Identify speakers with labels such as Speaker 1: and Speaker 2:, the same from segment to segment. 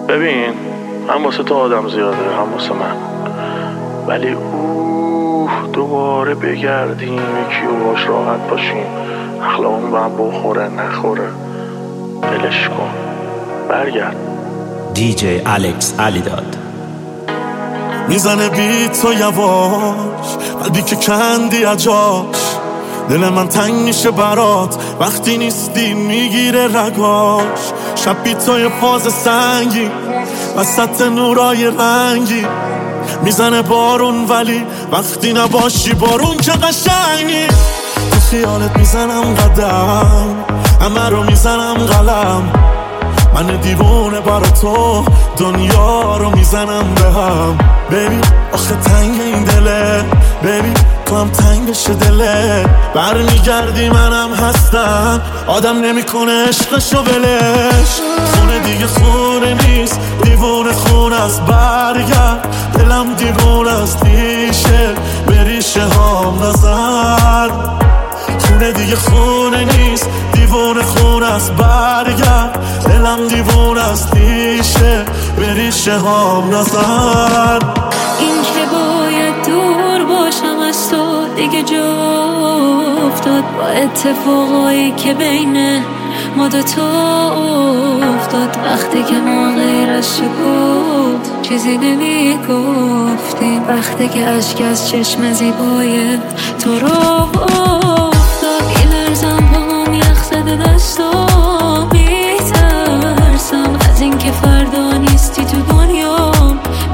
Speaker 1: ببین، هم واسه تو آدم زیاده هم واسه من، ولی دوباره بگردیم یکی و باش راحت باشیم، اخلاقمون به هم بخوره نخوره، دلش کن برگرد.
Speaker 2: دیجی الکس علیداد
Speaker 3: میزنه بیت تو یواش، قلبی که کندی اجاش، دل من تنگ میشه برات وقتی نیستی میگیره رگاش. شب بیتای فاز سنگی وسط نورای رنگی، میزنه بارون ولی وقتی نباشی بارون که قشنگی. تو خیالت میزنم قدم، همه رو میزنم قلم، من دیوونه برا تو دنیا رو میزنم به هم. ببین آخه تنگ این دله، ببین تو هم تنگ بشه دله، برمیگردی منم هستم، آدم نمیکنه عشقشو ولش. خونه دیگه خونه نیست، دیوونه خونه است، برگرد دلم دیوونه است، ریشه به ریشه هام نزن. خونه دیگه خونه نیست، دیوونه خونه است، برگرد دلم دیوونه است، ریشه به ریشه هام نزن.
Speaker 4: این که باید دور باشم از تو دیگه جا افتاد، با اتفاقایی که بین ما دوتا افتاد. وقتی که ما غیر از سکوت چیزی نمی گفتیم، وقتی که اشک از چشم زیبای تو رو افتاد. میلرزم پاهم یخ زده دستام، میترسم از این که فردا نیستی تو دنیام،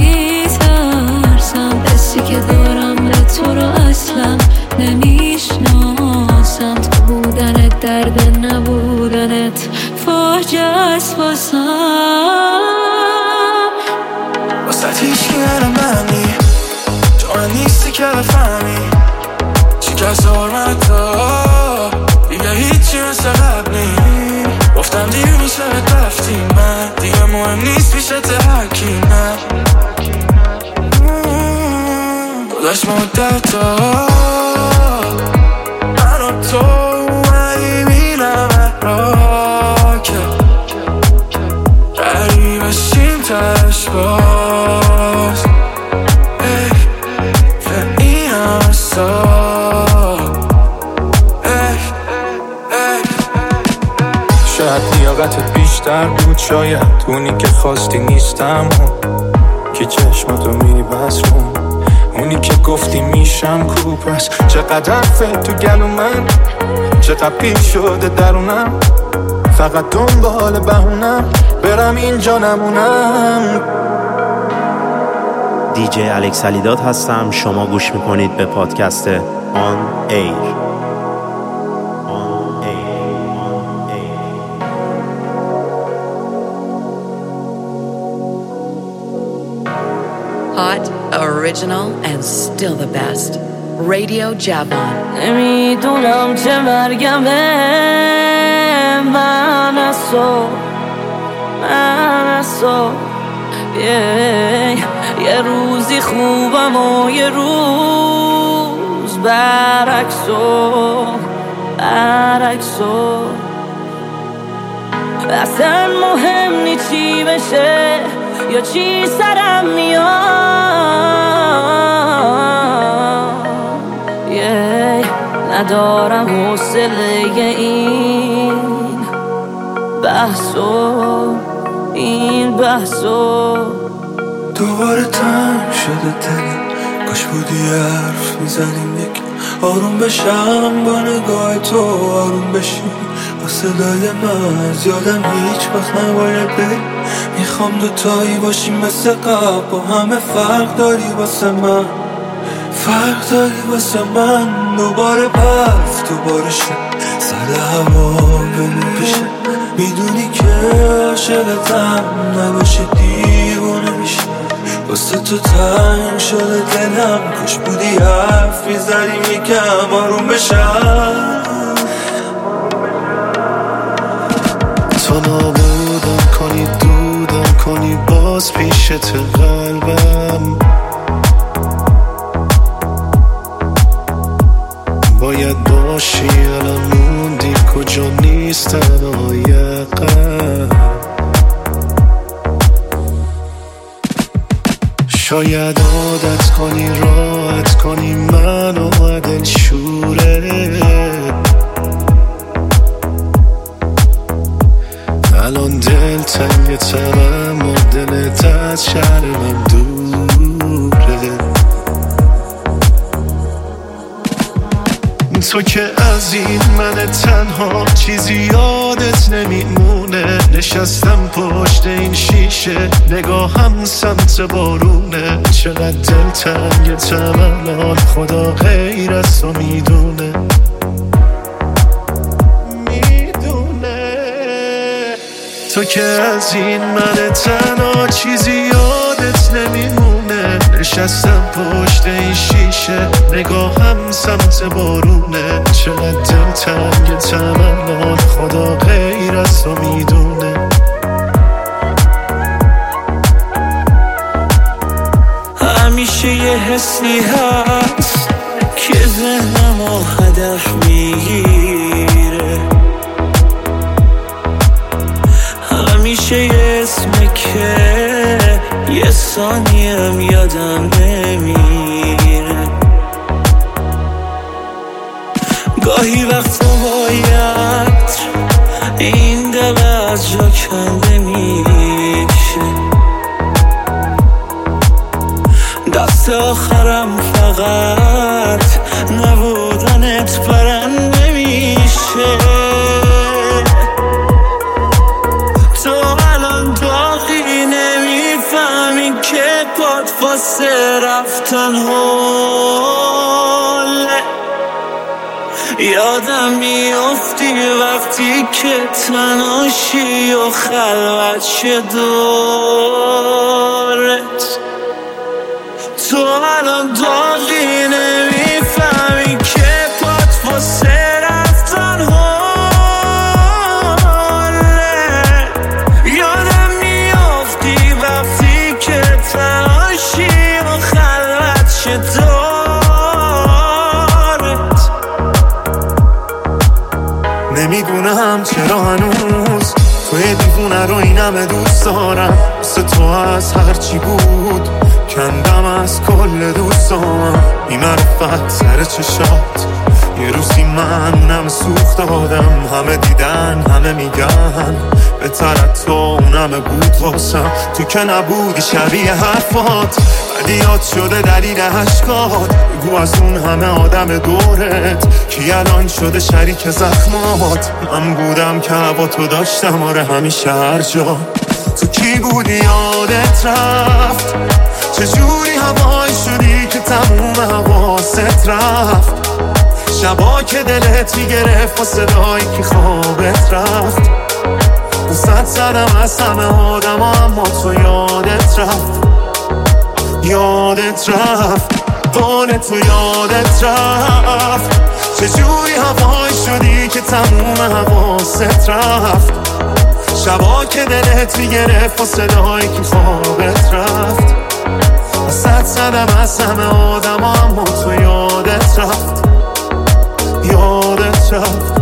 Speaker 4: میترسم حسی که دارم به تو رو اصلا نمیشناسم. تو بودنت درد نبودنت فاجعه است واسم.
Speaker 5: واسه هیچکی منی تو من نیستی که بفهمی شکست حرمتا دیگه هیچی مثل قبل نی. گفتم دیر میشه رفتی، من دیگه مهم نیست پیشت حکیمم. داشت مدتا من و تو اومدی بینم را که قریبشیم تش باز. به این همه
Speaker 6: شاید لیاقتت بیشتر بود، شاید اونی که خواستی نیستم، که چشماتو میبسون، اونی که گفتی میشم کو. پس چقدر فت تو گلو من، چقدر پیر شده درونم، فقط دنبال بهونم برم اینجا نمونم.
Speaker 2: دیجی الکس علیداد هستم، شما گوش میکنید به پادکست آن ایر.
Speaker 7: Hot, original, and still the best. Radio Javon.
Speaker 8: نمیدونم چه مرگم من از تو یه روزی خوبم و یه روز برعکسو اصلا مهم نی چی بشه یا چی سرم میاد. ندارم حوصله این بحثو
Speaker 5: دوباره تنگ شده دلم، کاش بودی حرف میزنیم یک آروم بشم با نگاه تو، آروم بشی با صدای من. از یادم هیچ وقت نباید بری، میخوام دوتایی باشیم مثل قبل، با همه فرق داری واسه من، فرق داری واسه من. دوباره برف دوباره شد، سر هوا بمون پیشه، میدونی که عاشقتم، نباشه دیوونه میشه. واسه تو تنگ شده دلم، کاش بودی حرف میزنیم یکم آروم بشم.
Speaker 3: تو نابودم کنی، دودم کنی، باز پیشت قلبم. باید باشی الان موندی کجا نیست تنهای قلب.
Speaker 5: شاید عادت کنی راحت کنی منو دل شوره. الان دل تنگ ترم و دلت از شهرم دوره. تو که از این من تنها چیزی یادت نمیمونه. نشستم پشت این شیشه نگاهم سمت بارونه. چقدر دل تنگتم الان خدا غیر از تو میدونه. تو که از این من تنها چیزی یادت نمیمونه. نشستم پشت این شیشه نگاهم سمت بارونه. چقدر دل تنگتم الان خدا غیر از تو میدونه. همیشه یه حسی هست که ذهنمو هدف میگیره. همیشه یه اسمه که یه ثانیم یادم نمیره. گاهی وقتا باید این دل از جا کنده میشه. دست آخرم فقط نبودنت برنده میشه. تو الان داغی نمیفهمی که پاد واسه رفتن حاله. یادم میافتی وقتی که تنهاشی و خلوت شه دورت. تو الان داغی نمیفهمی که پاد واسه رفتن حاله. یادم میافتی وقتی که تنهاشی و خلوت شه دورت. نمیدونم چرا هنوز توی دیوونه رو این همه دوست دارم. واسه تو از هرچی بود کندم از کل دوستام. این معرفت سر چشات یه روزی من همه سوخت دادم. همه دیدن همه میگن بهتر تو اون همه بود واسم. تو که نبودی شبیه حرفات بعدی یاد شده دلیل عشقات. بگو از اون همه آدم دورت کی الان شده شریک زخمات. من بودم که هوا تو داشتم آره همیشه هر جا. تو کی بودی یادت رفت چجوری هوایی شدی که تموم حواست رفت. شبا که دلت میگرفت و صدایی که خوابت رفت. دوست زدم از همه آدم اما تو یادت رفت. یادت رفت بانه تو یادت رفت. چجوری هوایی شدی که تموم حواست رفت. شبا که دلت میگرفت و صدایی که خوابت رفت. وسط زدم از همه آدم اما تو یادت رفت. یادت رفت.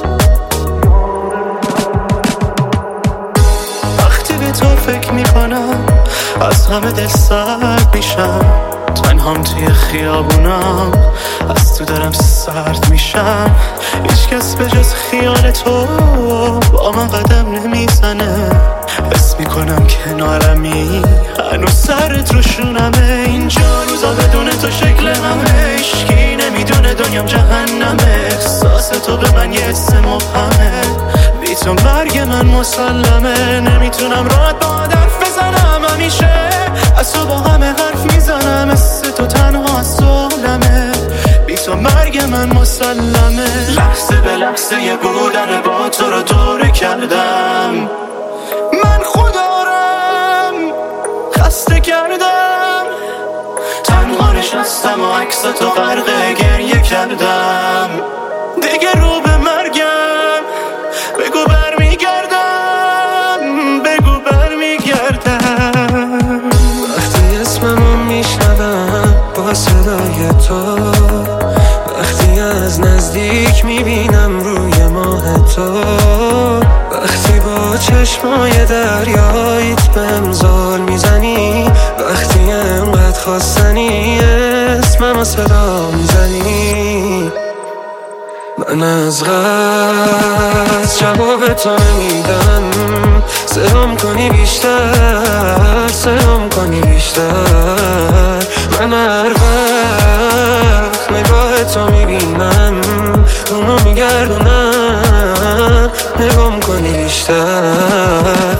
Speaker 5: وقتی به تو فکر میکنم از همه دل سرد میشم. تنهام توی خیابونم از تو دارم سرد میشم. هیچ کس به جز خیال تو با من قدم نمیزنه. حس میکنم کنارمی هنوز سرت رو شونمه. اینجا روزا بدون تو شکل همه هیچکی نمیدونه دنیام جهنمه. احساس تو به من یه حس مبهمه. بی تو مرگ من مسلمه. نمیتونم راحت با حرف بزنم. همیشه از تو با همه حرف میزنم. مثل تو تنها سالمه. بی تو مرگ من مسلمه. لحظه به لحظه یه بودن با تو رو دوره کردم. من خودارم خسته کردم. تنها نشستم و عکس تو غرق گریه کردم. دیگه رو به مرگم بگو برمیگردم. بگو برمیگردم. وقتی اسممو میشنوم با صدای تو. وقتی از نزدیک میبینم روی ماه تو. وقتی با چشمای دریاییت بهم زل میزنی. وقتی انقدر خواستنی اسمم صدا میزنی، من از غصب جواب تو نمیدم. سلام کنی بیشتر، سلام کنی بیشتر. من هر وقت نگاه تو میبینم اونو میگردونم، نگام کنی بیشتر.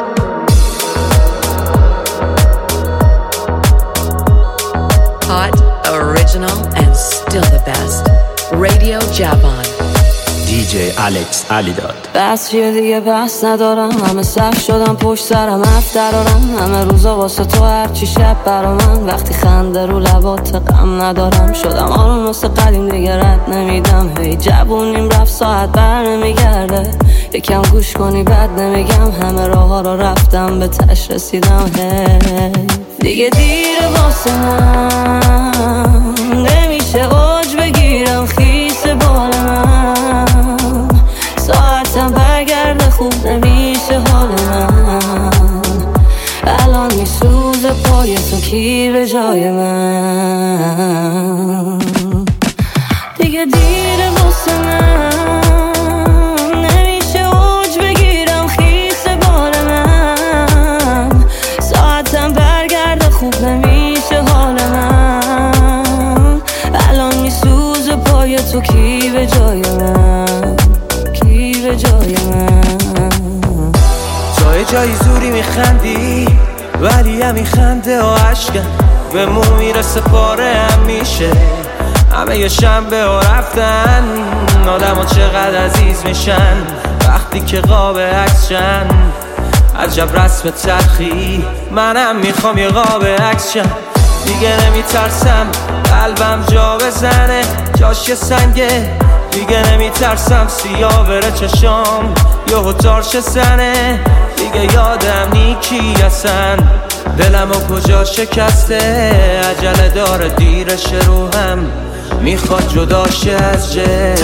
Speaker 7: Hot, original, and still the best. Radio Javan.
Speaker 2: DJ Alex علیداد.
Speaker 8: بس چیه دیگه بس ندارم، همه صف شدم پشت سرم حرف درارم. همه روزا واسه تو هرچی شب برا من، وقتی خنده رو لبات غم ندارم. شدم آروم مثل قدیم دیگه رد نمیدم. هی جوونیم رفت ساعت بر نمیگرده، یکم گوش کنی بد نمیگم. همه راه ها رو رفتم به تش رسیدم. هی دیگه دیره واسه من، نمیشه اوج بگیرم خیس بال من. ساعتم برگرده خوب نمیشه حال من. الان میسوزه پای تو کی به جای من. دیگه دیره واسه من، نمیشه اوج بگیرم خیس بال من. ساعتم برگرده خوب نمیشه حال من. الان میسوزه پای تو کی به جای من، کی به جای من.
Speaker 5: توی جایی زوری میخندی ولی همین خنده و عشقم به مو میرسه پاره هم میشه. همه یه شنبه ها رفتن، آدم ها چقدر عزیز میشن وقتی که قاب عکس شن. عجب رسم تلخی، منم میخوام یه قاب عکس شم. دیگه نمیترسم قلبم جا بزنه جاش یه سنگه. دیگه نمیترسم سیاه بره چشام یهو تارش زنه. دیگه یادم نیکی هستن دلم و کجا شکسته. عجله داره دیرش رو هم میخواد جداشه از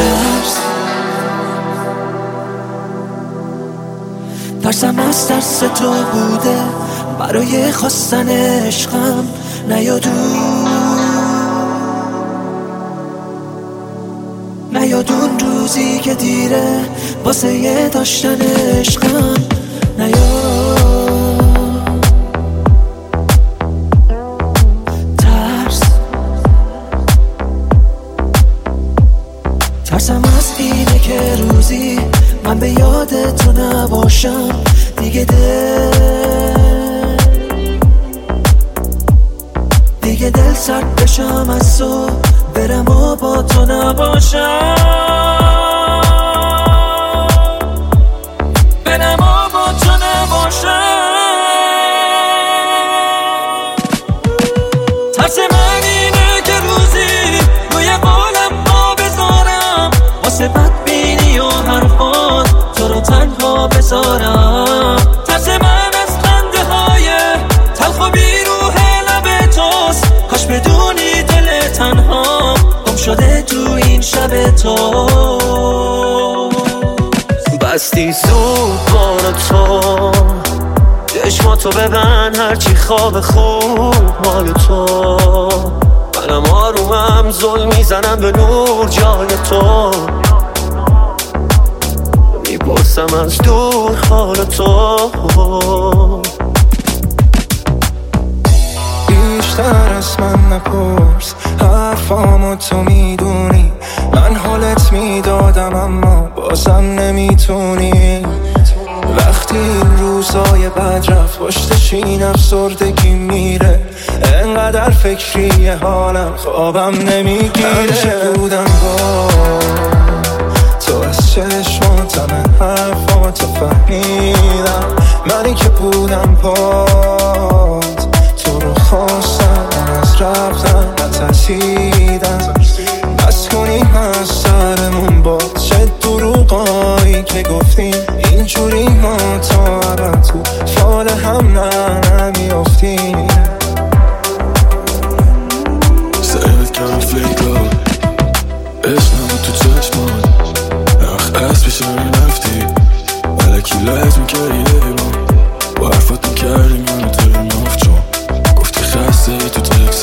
Speaker 5: ترسم از ترس تو بوده برای خواستن عشقم. نیاد اون روزی که دیره واسه یه داشتن عشقم. ترسم از اینه که روزی من به یاد تو نباشم دیگه. دل سرد بشم از تو برم و با تو نباشم. برم و با تو نباشم. ترس من اینه که روزی روی قولم پا بذارم واسه بدبینی و حرفات تو رو تنها بذارم. ترس من از خنده های تلخ و بیروح لب توست. کاش بدونی دل تنها گم شده تو این شب تو. بستی زود بار تو چشماتو ببند هرچی خواب خوب مال تو. منم آرومم زل میزنم به نور جای تو. میپرسم از دور حال تو. بیشتر از من نپرس حرفامو تو میدونی. من حالت میدادم اما بازم نمیتونی. وقتی این روزای بد رفت پشتش این افسردگی میره. انقدر فکری حالم خوابم نمیگیره. هرچه بودم با تو از چشماتم حرفاتو فهمیدم. منی که بودم پات تو رو خواستم از رفتن نترسیدم. بس کنیم از سرمون با چه دروغایی که گفتیم. اینجوری ما تا ابد تو فال هم نمیافتیم. سرت کردم فلیکا عشقم تو چشمان از پیش من رفتی بلکی لحظ میکردی ایران با حرفات میکردیم منو ترم افت چون گفتی خسته تو تکس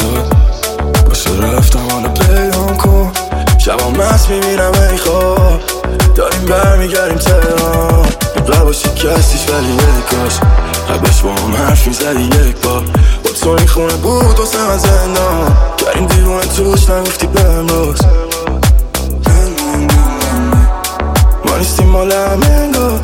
Speaker 5: نباشی کسیش ولی یکاش حبش با هم حرف میزدی یک بار با تو این خونه بود واسه من زندان کریم دیوان توش نگفتی بهم روز ما نیستیم مال همه انگار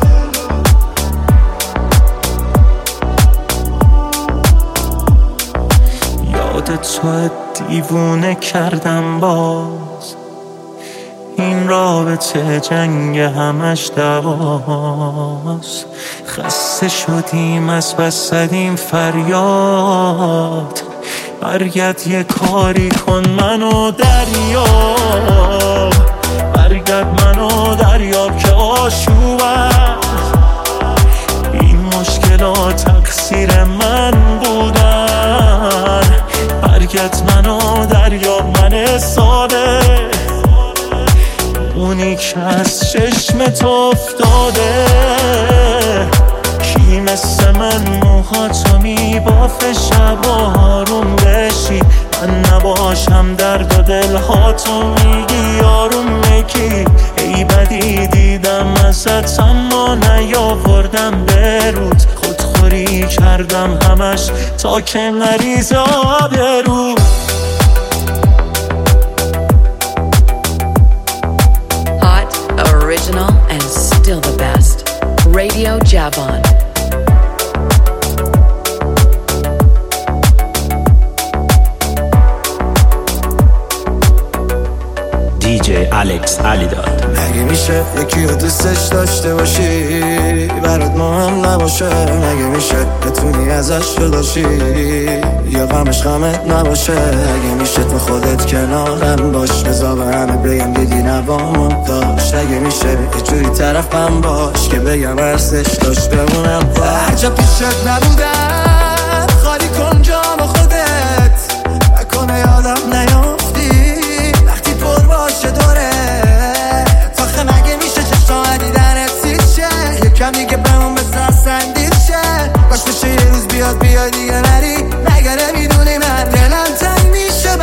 Speaker 6: یادت تو دیوونه کردم باز این رابطه جنگ همش دواست خسته شدیم از بس زدیم فریاد برگرد یه کاری کن منو دریاب برگرد منو دریاب که آشوبم این مشکلات تقصیر من بودن برگرد منو دریاب من ساده اونی که از چشمت افتاده کی مثل من موهاتو میبافه شب آروم بشی من نباشم درد و دلهاتو میگی آروم بگی ای بدی دیدم ازت اما نیاوردم برود خودخوری کردم همش تا که نریزه آبرود
Speaker 7: Original and still the best. Radio Javon.
Speaker 2: DJ Alex علیداد.
Speaker 5: مگه میشه یکی رو دوستش داشته باشی برات مهم نباشه مگه میشه بتونی ازش جداشی یا غمش غمت نباشه اگه میشه تو خودت کنارم باش بذار به همه بگم دیدی نوامم داشت اگه میشه یه جوری طرفم باش که بگم ارسش داشت بمونم هر جا پیشت نبودم خالی کن جام خودت نکنه یادم نیافتی وقتی پر باشه دوره تاخه مگه میشه چشم دیدنت سیچه یکم دیگه بمون بسر سندیل شه باش بشه یه روز بیاد دیگه نری مگه نمیدونی من دلم تنگ میشه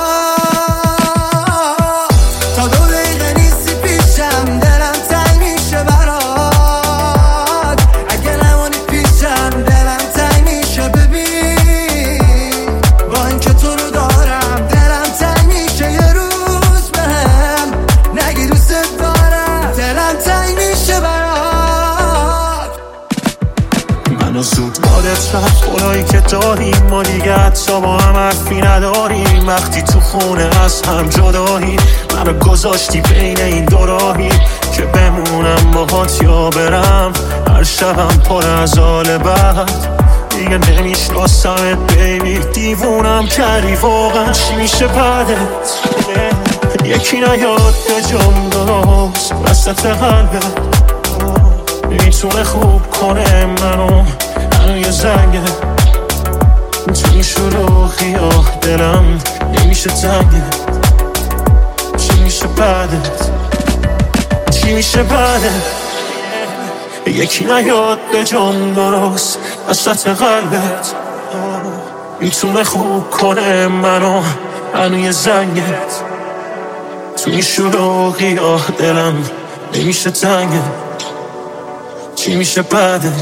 Speaker 5: برات تا 2 دقیقه نیستی پیشم دلم تنگ میشه برات اگه نمونی پیشم دلم تنگ میشه ببین با اینکه تو رو دارم دلم تنگ میشه یه روز بهم نگی دوست دارم دلم تنگ میشه برات
Speaker 3: منو زود بادت رفت خدایی که داریم ما دیگه حتی با هم حرفی نداریم وقتی تو خونه از هم جدایی منو گذاشتی بین این دو راهی که بمونم باهات یا برم هر شبم پر از حال بد دیگه نمیشناسمت بیبی دیوونم کردی واقعا چی میشه بعدت یکی نیاد به جام درست وسط قلبت میتونه خوب کنه منو یه زنگه توی شروعی دلم نمیشه تنگه چی میشه بعدت چی میشه بعدت یکی نیاد به جام درست وسط قلبت میتونه خوب کنه منو یه زنگت توی شروعی دلم نمیشه تنگه چی میشه بعدت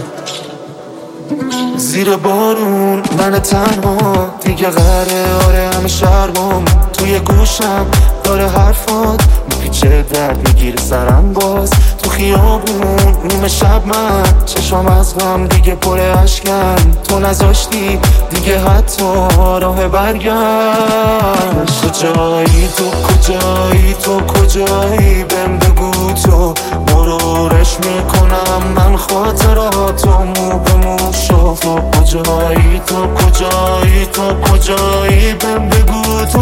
Speaker 5: زیر بارون من تنها دیگه قراره همه شرمم توی گوشم داره حرفات میپیچه درد میگیره سرم باز تو خیابون نیمه شب من چشم از غم دیگه پر اشکن تو نذاشتی دیگه حتی راه برگشت کجایی تو کجایی بهم بگو تو مرورش میکنم من خاطراتو مو به مو شو تو کجایی بهم بگو تو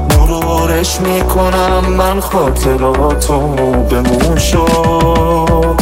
Speaker 5: مرورش میکنم من خاطراتو مو به مو شو